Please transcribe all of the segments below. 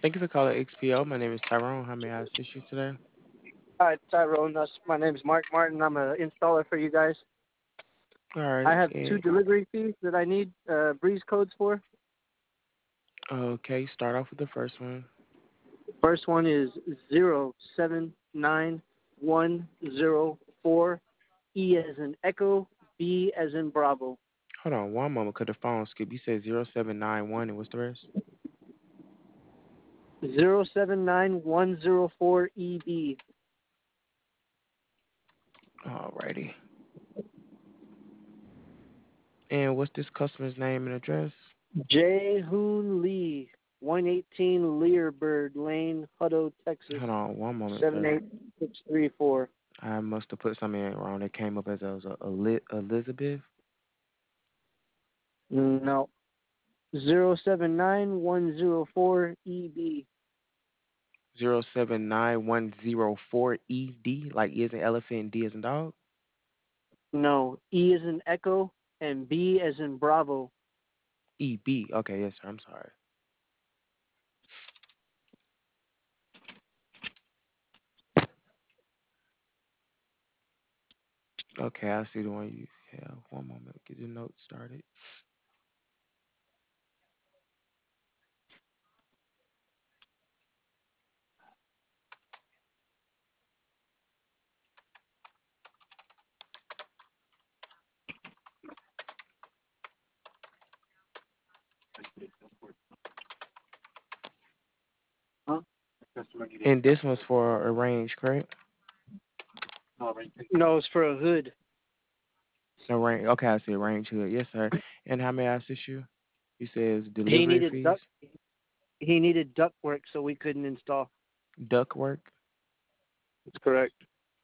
Thank you for calling XPO. My name is Tyrone. How may I assist you today? Hi, Tyrone. My name's Mark Martin. I'm an installer for you guys. All I right. have two delivery fees that I need breeze codes for. Okay, start off with the first one. First one is 079104 E as in Echo, B as in Bravo. Hold on one moment, cause the phone skip. You said 0791, and what's the rest? 079104 EB. Alrighty. And what's this customer's name and address? Jae Hoon Lee, 118 Learbird Lane, Hutto, Texas, Hold on one moment, sir. 78634. I must have put something in wrong. It came up as Elizabeth. No. 079104 EB. 079104 ED, like E as in elephant and D as in dog. No. E as in Echo and B as in Bravo. EB. Okay, yes, sir. I'm sorry. Okay, I see the one you have. One moment, get your notes started. Huh? And this one's for a range, correct? No, it's for a hood. No range. Okay, I see range hood. Yes, sir. And how may I assist you? You says He delivery needed fees, duct work, so we couldn't install. duct work. That's correct.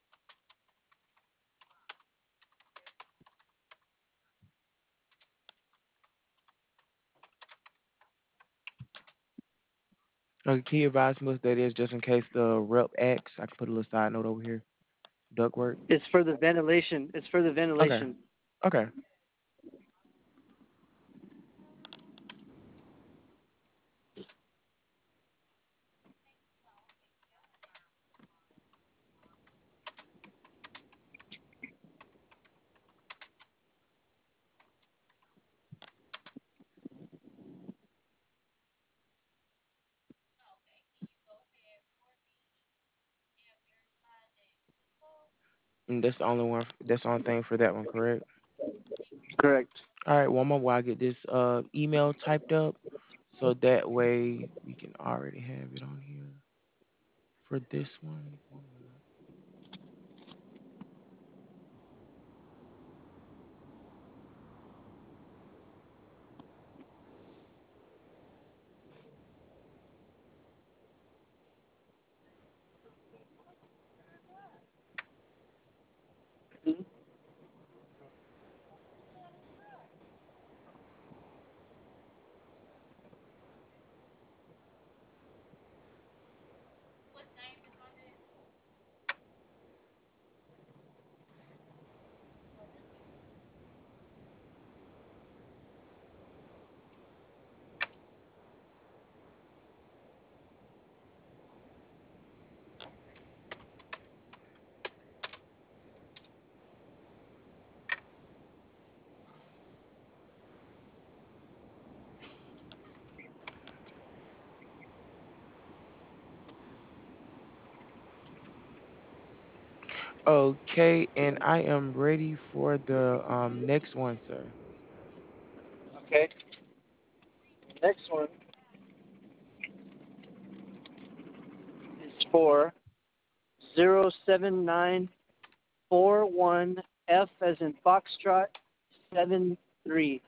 Can you advise me what that is, just in case the rep asks? I can put a little side note over here. Duct work. It's for the ventilation. It's for the Okay. ventilation. Okay. And that's the only one. That's the only thing for that one, correct? Correct. All right. One more while I get this email typed up, so that way we can already have it on here for this one. One moment. Okay, and I am ready for the next one, sir. Okay. Next one is for 07941 F as in Foxtrot 73.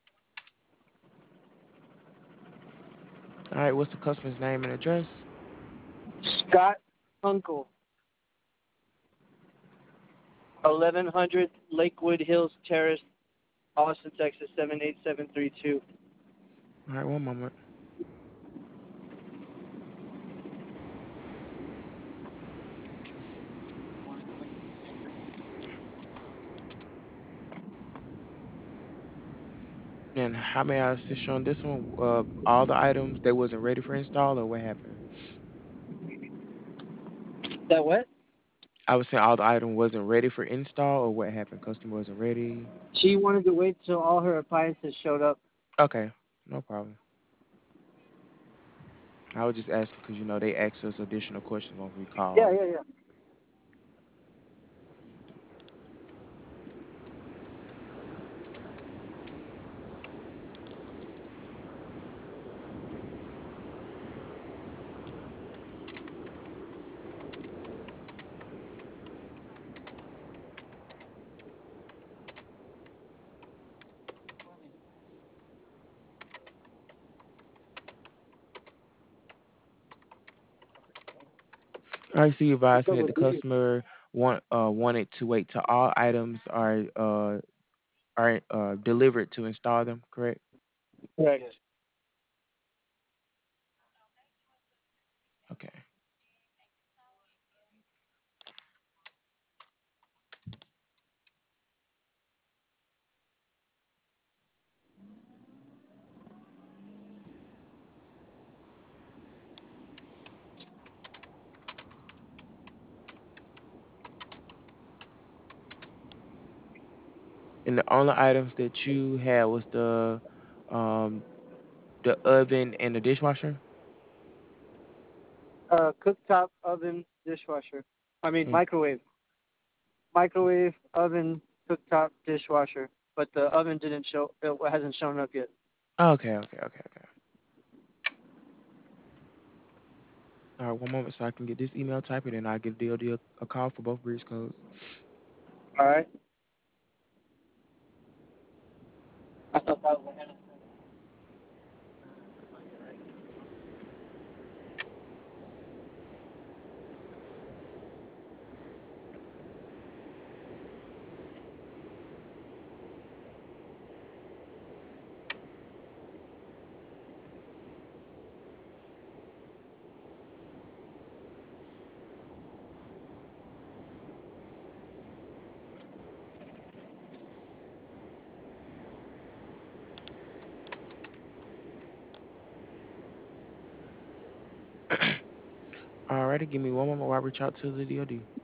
All right, what's the customer's name and address? Scott Uncle, 1100 Lakewood Hills Terrace, Austin, Texas 78732. All right, one moment. And how may I assist you on this one? All the items they wasn't ready for install, or what happened? That what? I was saying all the item wasn't ready for install, or what happened? Customer wasn't ready. She wanted to wait till all her appliances showed up. Okay, no problem. I was just asking because they asked us additional questions once we Yeah, called. yeah, yeah. I see you advised me that Double the D. customer wanted to wait till all items are delivered to install them. Correct? Correct. Okay. And the only items that you had was um the oven and the dishwasher. Cooktop, oven, dishwasher. I mean Mm. microwave, oven, cooktop, dishwasher. But the oven didn't show. It hasn't shown up yet. Okay, okay, okay, okay. All right, one moment so I can get this email typed and I'll give DOD a call for both breach codes. All right. I thought that was ahead. All righty, give me one moment while I reach out to the DOD.